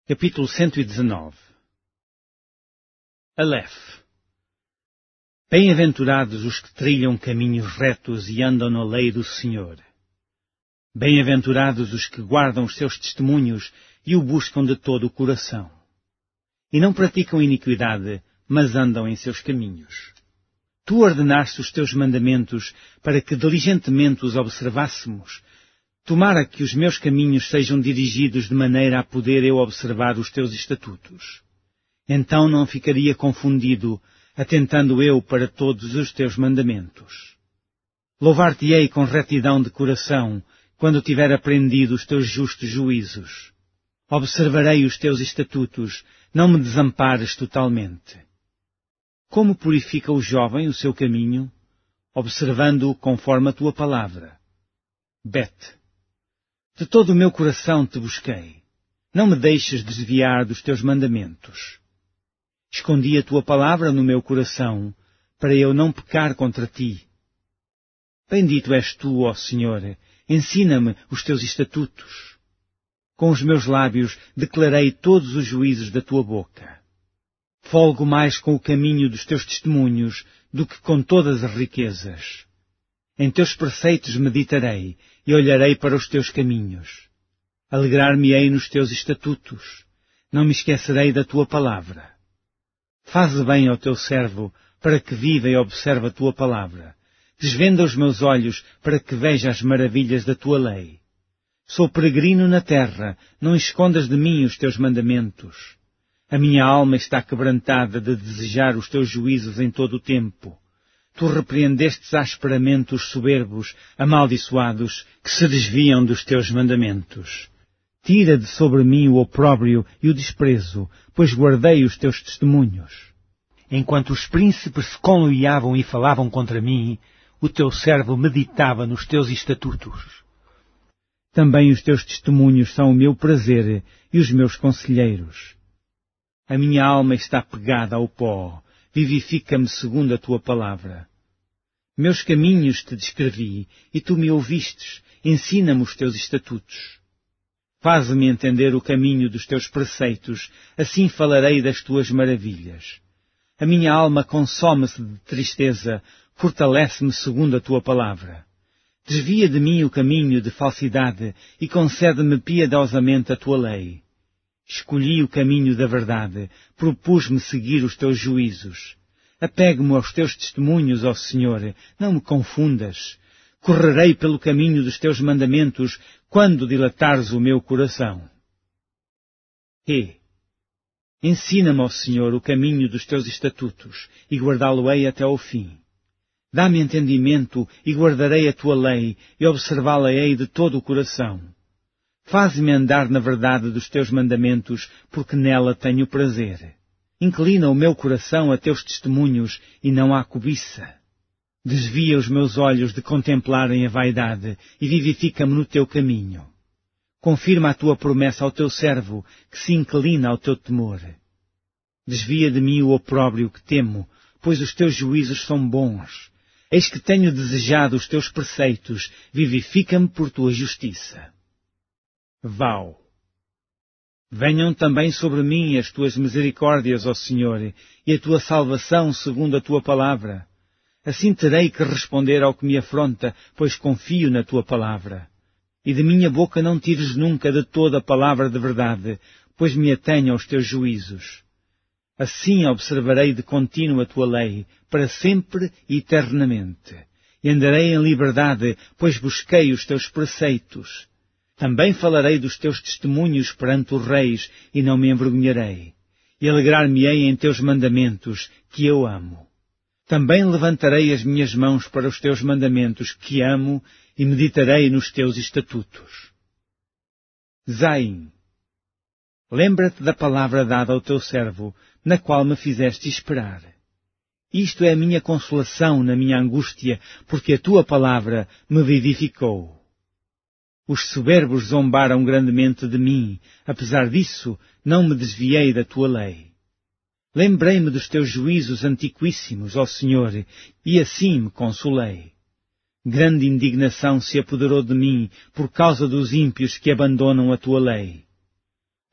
Capítulo 119. Aleph. Bem-aventurados os que trilham caminhos retos e andam na lei do Senhor. Bem-aventurados os que guardam os seus testemunhos e o buscam de todo o coração. E não praticam iniquidade, mas andam em seus caminhos. Tu ordenaste os teus mandamentos para que diligentemente os observássemos. Tomara que os meus caminhos sejam dirigidos de maneira a poder eu observar os teus estatutos. Então não ficaria confundido, atentando eu para todos os teus mandamentos. Louvar-te-ei com retidão de coração, quando tiver aprendido os teus justos juízos. Observarei os teus estatutos, não me desampares totalmente. Como purifica o jovem o seu caminho? Observando-o conforme a tua palavra. De todo o meu coração te busquei. Não me deixes desviar dos teus mandamentos. Escondi a tua palavra no meu coração, para eu não pecar contra ti. Bendito és tu, ó Senhor, ensina-me os teus estatutos. Com os meus lábios declarei todos os juízos da tua boca. Folgo mais com o caminho dos teus testemunhos do que com todas as riquezas. Em teus preceitos meditarei e olharei para os teus caminhos. Alegrar-me-ei nos teus estatutos. Não me esquecerei da tua palavra. Faze bem ao teu servo, para que viva e observe a tua palavra. Desvenda os meus olhos, para que veja as maravilhas da tua lei. Sou peregrino na terra, não escondas de mim os teus mandamentos. A minha alma está quebrantada de desejar os teus juízos em todo o tempo. Tu repreendestes asperamente os soberbos, amaldiçoados, que se desviam dos teus mandamentos. Tira de sobre mim o opróbrio e o desprezo, pois guardei os teus testemunhos. Enquanto os príncipes se conluiavam e falavam contra mim, o teu servo meditava nos teus estatutos. Também os teus testemunhos são o meu prazer e os meus conselheiros. A minha alma está pegada ao pó. Vivifica-me segundo a tua palavra. Meus caminhos te descrevi, e tu me ouvistes. Ensina-me os teus estatutos. Faze-me entender o caminho dos teus preceitos, assim falarei das tuas maravilhas. A minha alma consome-se de tristeza, fortalece-me segundo a tua palavra. Desvia de mim o caminho de falsidade, e concede-me piedosamente a tua lei. Escolhi o caminho da verdade, propus-me seguir os teus juízos. Apego-me aos teus testemunhos, ó Senhor, não me confundas. Correrei pelo caminho dos teus mandamentos, quando dilatares o meu coração. Ensina-me, ó Senhor, o caminho dos teus estatutos, e guardá-lo-ei até ao fim. Dá-me entendimento, e guardarei a tua lei, e observá-la-ei de todo o coração. Faze-me andar na verdade dos teus mandamentos, porque nela tenho prazer. Inclina o meu coração a teus testemunhos, e não à cobiça. Desvia os meus olhos de contemplarem a vaidade, e vivifica-me no teu caminho. Confirma a tua promessa ao teu servo, que se inclina ao teu temor. Desvia de mim o opróbrio que temo, pois os teus juízos são bons. Eis que tenho desejado os teus preceitos, vivifica-me por tua justiça. Venham também sobre mim as tuas misericórdias, ó Senhor, e a tua salvação segundo a tua palavra. Assim terei que responder ao que me afronta, pois confio na tua palavra. E de minha boca não tires nunca de toda a palavra de verdade, pois me atenho aos teus juízos. Assim observarei de contínuo a tua lei, para sempre e eternamente. E andarei em liberdade, pois busquei os teus preceitos. Também falarei dos teus testemunhos perante os reis, e não me envergonharei. E alegrar-me-ei em teus mandamentos, que eu amo. Também levantarei as minhas mãos para os teus mandamentos, que amo, e meditarei nos teus estatutos. Zaim. Lembra-te da palavra dada ao teu servo, na qual me fizeste esperar. Isto é a minha consolação na minha angústia, porque a tua palavra me vivificou. Os soberbos zombaram grandemente de mim, apesar disso, não me desviei da tua lei. Lembrei-me dos teus juízos antiquíssimos, ó Senhor, e assim me consolei. Grande indignação se apoderou de mim por causa dos ímpios que abandonam a tua lei.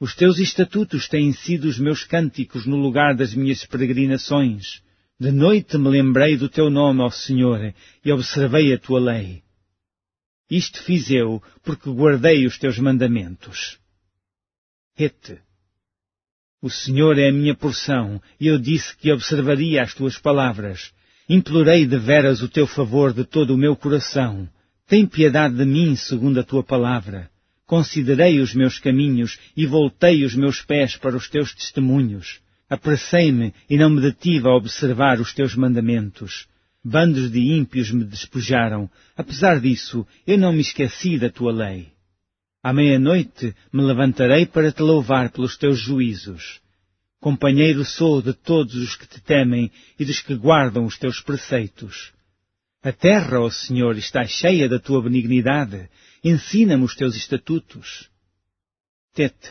Os teus estatutos têm sido os meus cânticos no lugar das minhas peregrinações. De noite me lembrei do teu nome, ó Senhor, e observei a tua lei. Isto fiz eu, porque guardei os teus mandamentos. Rete. O Senhor é a minha porção, e eu disse que observaria as tuas palavras. Implorei deveras o teu favor de todo o meu coração. Tem piedade de mim segundo a tua palavra. Considerei os meus caminhos e voltei os meus pés para os teus testemunhos. Apressei-me e não me detive a observar os teus mandamentos. Bandos de ímpios me despojaram. Apesar disso, eu não me esqueci da tua lei. À meia-noite me levantarei para te louvar pelos teus juízos. Companheiro sou de todos os que te temem e dos que guardam os teus preceitos. A terra, ó Senhor, está cheia da tua benignidade. Ensina-me os teus estatutos. Tete.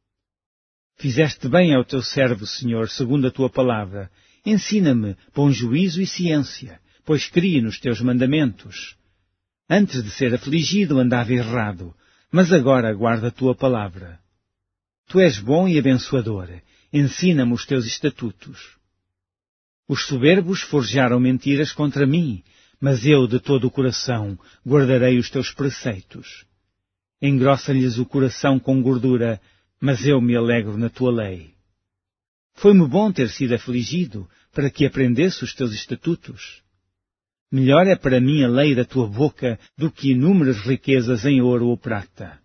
Fizeste bem ao teu servo, Senhor, segundo a tua palavra. Ensina-me bom juízo e ciência, pois crie nos teus mandamentos. Antes de ser afligido andava errado, mas agora guarda a tua palavra. Tu és bom e abençoador. Ensina-me os teus estatutos. Os soberbos forjaram mentiras contra mim, mas eu, de todo o coração, guardarei os teus preceitos. Engrossa-lhes o coração com gordura, mas eu me alegro na tua lei. Foi-me bom ter sido afligido, para que aprendesse os teus estatutos. Melhor é para mim a lei da tua boca do que inúmeras riquezas em ouro ou prata.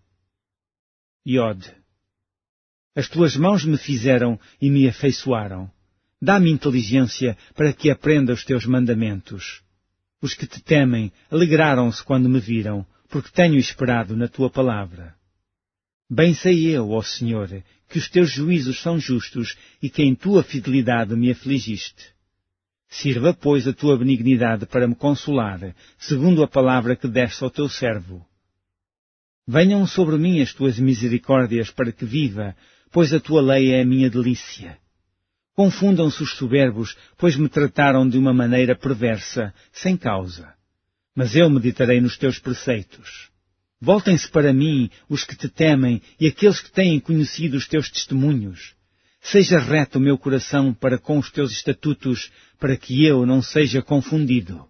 Iode. As tuas mãos me fizeram e me afeiçoaram. Dá-me inteligência para que aprenda os teus mandamentos. Os que te temem alegraram-se quando me viram, porque tenho esperado na tua palavra. Bem sei eu, ó Senhor, que os teus juízos são justos e que em tua fidelidade me afligiste. Sirva, pois, a tua benignidade para me consolar, segundo a palavra que deste ao teu servo. Venham sobre mim as tuas misericórdias para que viva, pois a tua lei é a minha delícia. Confundam-se os soberbos, pois me trataram de uma maneira perversa, sem causa. Mas eu meditarei nos teus preceitos. Voltem-se para mim os que te temem e aqueles que têm conhecido os teus testemunhos. Seja reto o meu coração para com os teus estatutos, para que eu não seja confundido.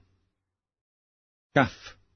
Caf.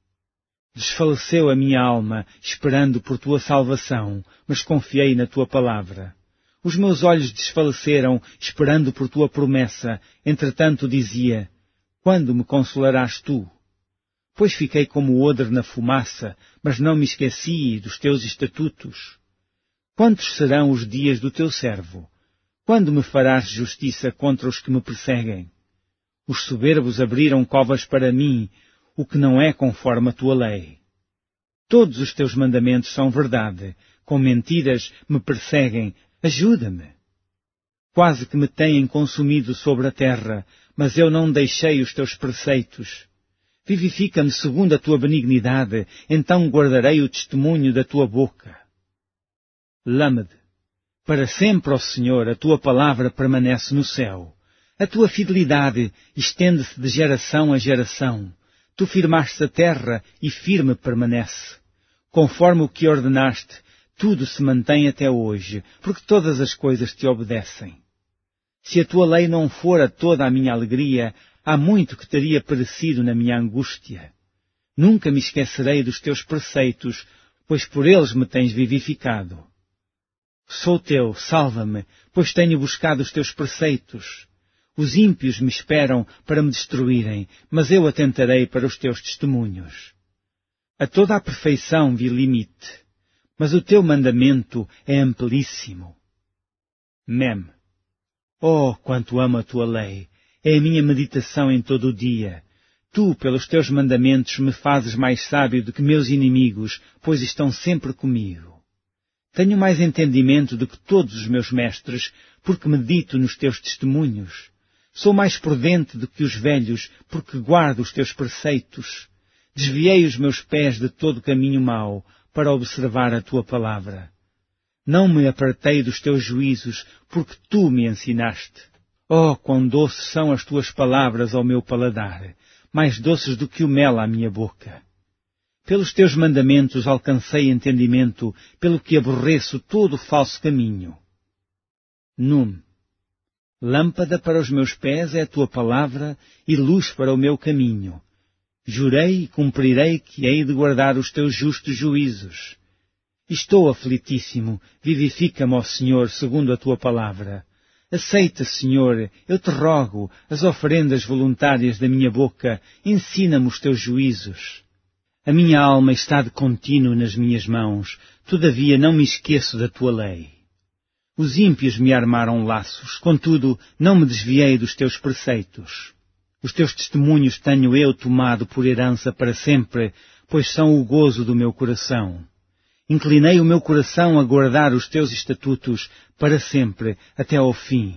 Desfaleceu a minha alma, esperando por tua salvação, mas confiei na tua palavra. Os meus olhos desfaleceram, esperando por tua promessa. Entretanto dizia, quando me consolarás tu? Pois fiquei como odre na fumaça, mas não me esqueci dos teus estatutos. Quantos serão os dias do teu servo? Quando me farás justiça contra os que me perseguem? Os soberbos abriram covas para mim, o que não é conforme a tua lei. Todos os teus mandamentos são verdade, com mentiras me perseguem, ajuda-me. Quase que me têm consumido sobre a terra, mas eu não deixei os teus preceitos. Vivifica-me segundo a tua benignidade, então guardarei o testemunho da tua boca. Lamed. Para sempre, ó Senhor, a tua palavra permanece no céu. A tua fidelidade estende-se de geração a geração. Tu firmaste a terra e firme permanece. Conforme o que ordenaste, tudo se mantém até hoje, porque todas as coisas te obedecem. Se a tua lei não fora toda a minha alegria, há muito que teria perecido na minha angústia. Nunca me esquecerei dos teus preceitos, pois por eles me tens vivificado. Sou teu, salva-me, pois tenho buscado os teus preceitos. Os ímpios me esperam para me destruírem, mas eu atentarei para os teus testemunhos. A toda a perfeição vi limite, mas o teu mandamento é amplíssimo. Mem. Oh, quanto amo a tua lei! É a minha meditação em todo o dia. Tu, pelos teus mandamentos, me fazes mais sábio do que meus inimigos, pois estão sempre comigo. Tenho mais entendimento do que todos os meus mestres, porque medito nos teus testemunhos. Sou mais prudente do que os velhos, porque guardo os teus preceitos. Desviei os meus pés de todo caminho mau, para observar a tua palavra. Não me apartei dos teus juízos, porque tu me ensinaste. Oh, quão doces são as tuas palavras ao meu paladar, mais doces do que o mel à minha boca. Pelos teus mandamentos alcancei entendimento, pelo que aborreço todo o falso caminho. Lâmpada para os meus pés é a tua palavra e luz para o meu caminho. Jurei e cumprirei que hei de guardar os teus justos juízos. Estou aflitíssimo, vivifica-me, ó Senhor, segundo a tua palavra. Aceita, Senhor, eu te rogo, as oferendas voluntárias da minha boca, ensina-me os teus juízos. A minha alma está de contínuo nas minhas mãos, todavia não me esqueço da tua lei. Os ímpios me armaram laços, contudo não me desviei dos teus preceitos. Os teus testemunhos tenho eu tomado por herança para sempre, pois são o gozo do meu coração. Inclinei o meu coração a guardar os teus estatutos para sempre, até ao fim.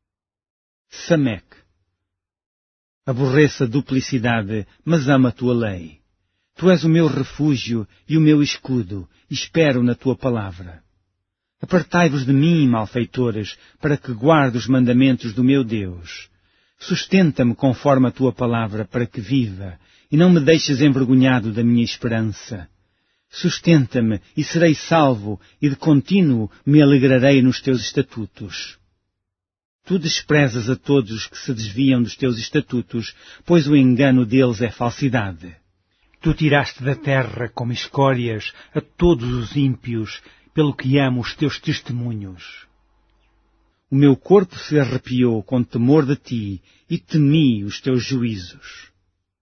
Samek. Aborreço a duplicidade, mas amo a tua lei. Tu és o meu refúgio e o meu escudo, espero na tua palavra. Apartai-vos de mim, malfeitores, para que guarde os mandamentos do meu Deus. Sustenta-me conforme a tua palavra, para que viva, e não me deixes envergonhado da minha esperança. Sustenta-me, e serei salvo, e de contínuo me alegrarei nos teus estatutos. Tu desprezas a todos os que se desviam dos teus estatutos, pois o engano deles é falsidade. Tu tiraste da terra como escórias a todos os ímpios, pelo que amo os teus testemunhos. O meu corpo se arrepiou com temor de ti, e temi os teus juízos.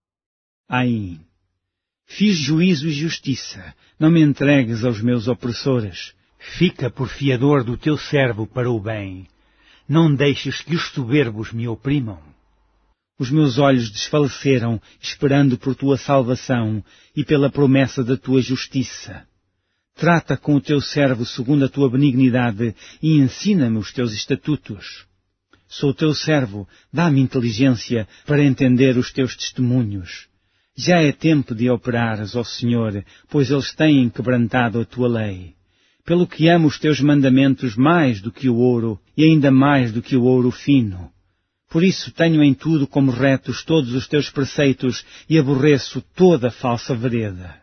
Aim. Fiz juízo e justiça, não me entregues aos meus opressores. Fica por fiador do teu servo para o bem. Não deixes que os soberbos me oprimam. Os meus olhos desfaleceram, esperando por tua salvação e pela promessa da tua justiça. Trata com o teu servo segundo a tua benignidade e ensina-me os teus estatutos. Sou teu servo, dá-me inteligência para entender os teus testemunhos. Já é tempo de operares, ó Senhor, pois eles têm quebrantado a tua lei. Pelo que amo os teus mandamentos mais do que o ouro e ainda mais do que o ouro fino. Por isso tenho em tudo como retos todos os teus preceitos e aborreço toda falsa vereda.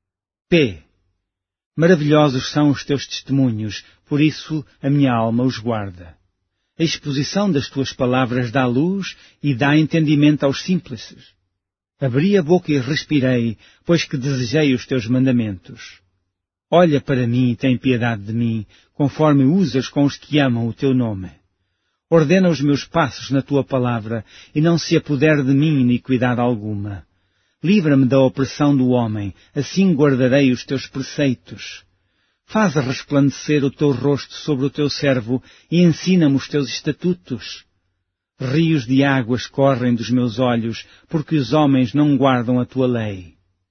Maravilhosos são os teus testemunhos, por isso a minha alma os guarda. A exposição das tuas palavras dá luz e dá entendimento aos simples. Abri a boca e respirei, pois que desejei os teus mandamentos. Olha para mim e tem piedade de mim, conforme usas com os que amam o teu nome. Ordena os meus passos na tua palavra, e não se apodere de mim iniquidade alguma. Livra-me da opressão do homem, assim guardarei os teus preceitos. Faz resplandecer o teu rosto sobre o teu servo e ensina-me os teus estatutos. Rios de águas correm dos meus olhos, porque os homens não guardam a tua lei.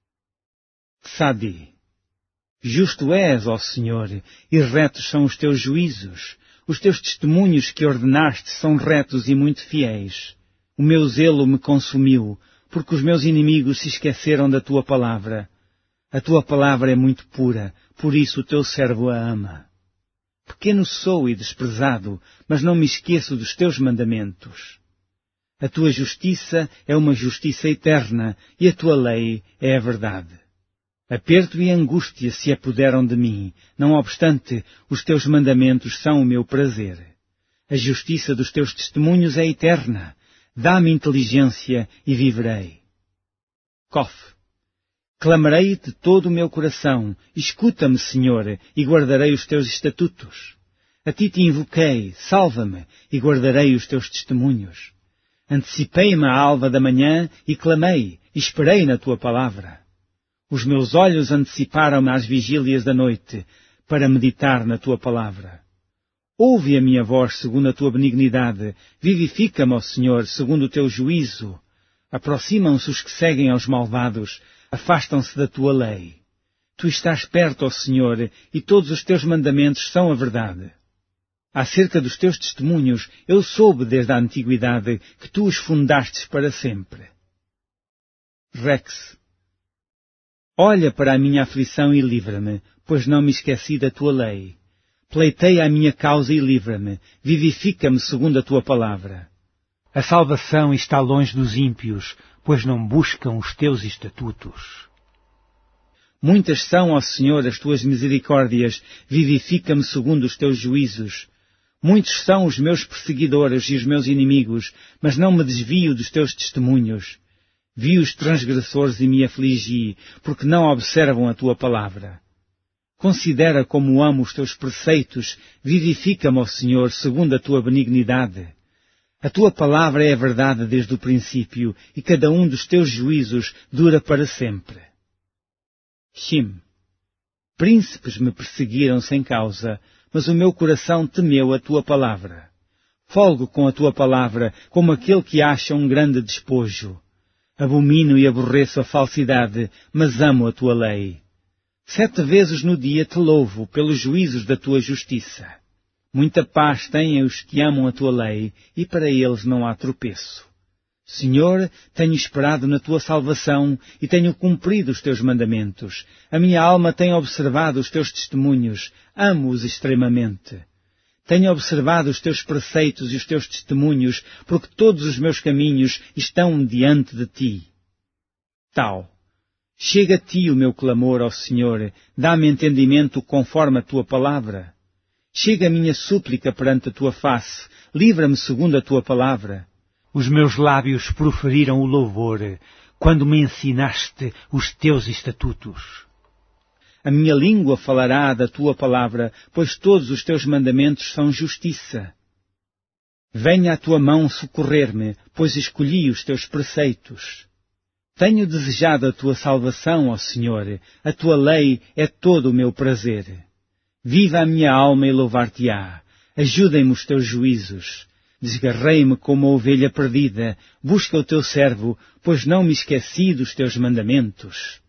Sadi. Justo és, ó Senhor, e retos são os teus juízos. Os teus testemunhos que ordenaste são retos e muito fiéis. O meu zelo me consumiu, porque os meus inimigos se esqueceram da tua palavra. A tua palavra é muito pura, por isso o teu servo a ama. Pequeno sou e desprezado, mas não me esqueço dos teus mandamentos. A tua justiça é uma justiça eterna, e a tua lei é a verdade. Aperto e angústia se apoderam de mim, não obstante, os teus mandamentos são o meu prazer. A justiça dos teus testemunhos é eterna. Dá-me inteligência e viverei. Kof. Clamarei de todo o meu coração. Escuta-me, Senhor, e guardarei os teus estatutos. A ti te invoquei, salva-me, e guardarei os teus testemunhos. Antecipei-me à alva da manhã e clamei, esperei na tua palavra. Os meus olhos anteciparam-me às vigílias da noite, para meditar na tua palavra. Ouve a minha voz segundo a tua benignidade, vivifica-me, ó Senhor, segundo o teu juízo. Aproximam-se os que seguem aos malvados, afastam-se da tua lei. Tu estás perto, ó Senhor, e todos os teus mandamentos são a verdade. Acerca dos teus testemunhos, eu soube desde a antiguidade que tu os fundastes para sempre. Rex. Olha para a minha aflição e livra-me, pois não me esqueci da tua lei. Pleiteia a minha causa e livra-me, vivifica-me segundo a tua palavra. A salvação está longe dos ímpios, pois não buscam os teus estatutos. Muitas são, ó Senhor, as tuas misericórdias, vivifica-me segundo os teus juízos. Muitos são os meus perseguidores e os meus inimigos, mas não me desvio dos teus testemunhos. Vi os transgressores e me afligi, porque não observam a tua palavra. Considera como amo os teus preceitos, vivifica-me, ó Senhor, segundo a tua benignidade. A tua palavra é a verdade desde o princípio, e cada um dos teus juízos dura para sempre. Shim. Príncipes me perseguiram sem causa, mas o meu coração temeu a tua palavra. Folgo com a tua palavra, como aquele que acha um grande despojo. Abomino e aborreço a falsidade, mas amo a tua lei. 7 vezes no dia te louvo pelos juízos da tua justiça. Muita paz têm os que amam a tua lei, e para eles não há tropeço. Senhor, tenho esperado na tua salvação e tenho cumprido os teus mandamentos. A minha alma tem observado os teus testemunhos, amo-os extremamente. Tenho observado os teus preceitos e os teus testemunhos, porque todos os meus caminhos estão diante de ti. Tal. Chega a ti o meu clamor, ó Senhor, dá-me entendimento conforme a tua palavra. Chega a minha súplica perante a tua face, livra-me segundo a tua palavra. Os meus lábios proferiram o louvor, quando me ensinaste os teus estatutos. A minha língua falará da tua palavra, pois todos os teus mandamentos são justiça. Venha a tua mão socorrer-me, pois escolhi os teus preceitos. Tenho desejado a tua salvação, ó Senhor, a tua lei é todo o meu prazer. Viva a minha alma e louvar-te-á. Ajudem-me os teus juízos. Desgarrei-me como a ovelha perdida. Busca o teu servo, pois não me esqueci dos teus mandamentos.